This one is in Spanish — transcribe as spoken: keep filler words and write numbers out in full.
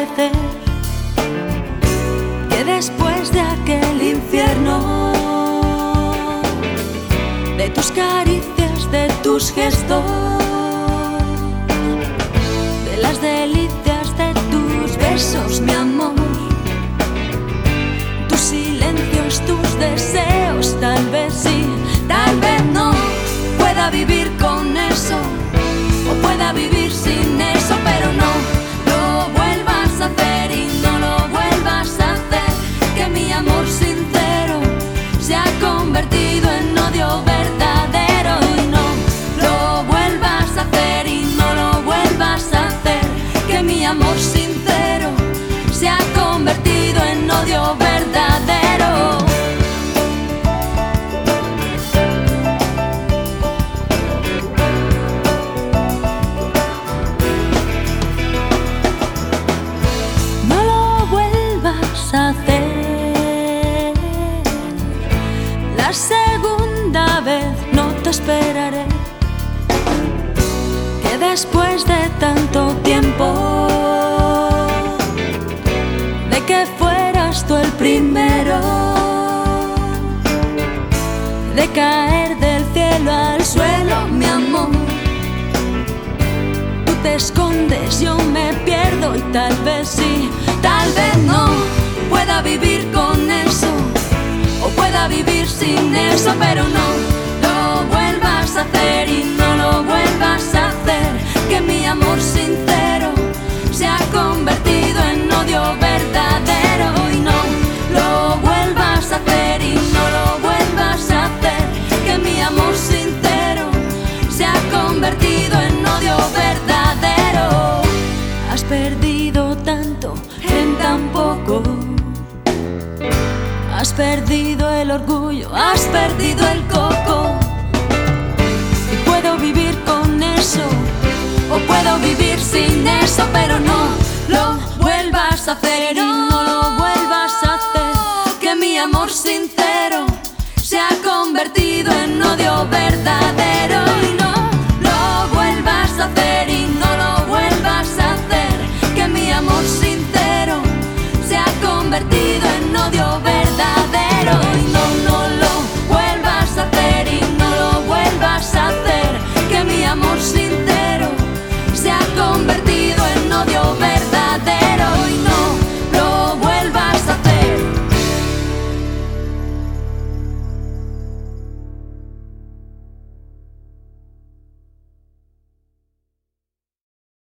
parecer que después de aquel infierno, de tus caricias, de tus gestos, de las delicias de tus besos, mi amor, tus silencios, tus deseos, tal vez sí, tal vez no pueda vivir con eso, o pueda vivir sin eso, pero no lo vuelvas a hacer y no lo vuelvas a hacer, que mi amor sincero se ha convertido en odio verdadero, y no lo vuelvas a hacer y no lo vuelvas a hacer, que mi amor sincero se ha convertido en odio verdadero. No lo vuelvas a hacer, la segunda vez no te esperaré, que después de tanto tiempo, de que fueras tú el primero, de caer del cielo al suelo, mi amor, tú te escondes, yo me pierdo, y tal vez sí, tal vez no pueda vivir con eso, o pueda vivir sin eso, pero no lo vuelvas a hacer y no lo vuelvas a hacer, que mi amor sincero se ha convertido en odio verdadero, y no lo vuelvas a hacer y no lo vuelvas a hacer, que mi amor sincero se ha convertido en odio verdadero. Has perdido tanto en tan poco, has perdido el orgullo, has perdido el coco, y puedo vivir con eso, o puedo vivir sin eso, pero no